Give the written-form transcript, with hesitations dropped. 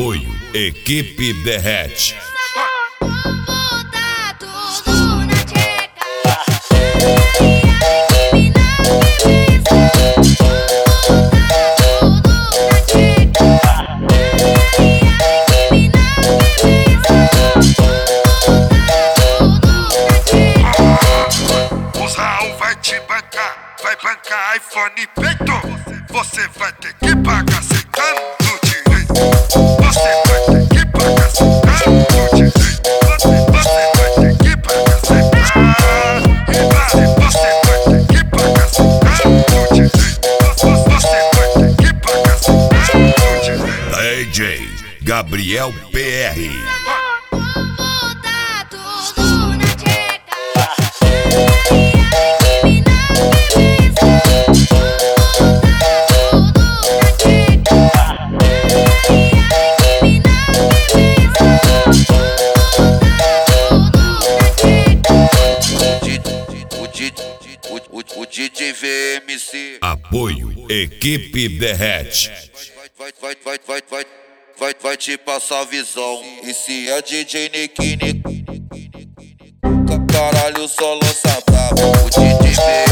Apoio Equipe Derrete. O Raul vai te bancar, vai bancar iPhone peito. Você vai ter que pagar sem dano direito. Você vai ter que pagar sem dano direito. Você vai ter que pagar sem dano. Você vai ter que pagar sem dano direito. Você vai ter que pagar sem dano direito. DJ Gabriel PR. O DJ VMC. Apoio Equipe Derrete. Vai te passar visão. E se é DJ Nikini, caralho, só lança brabo. O DJ VMC.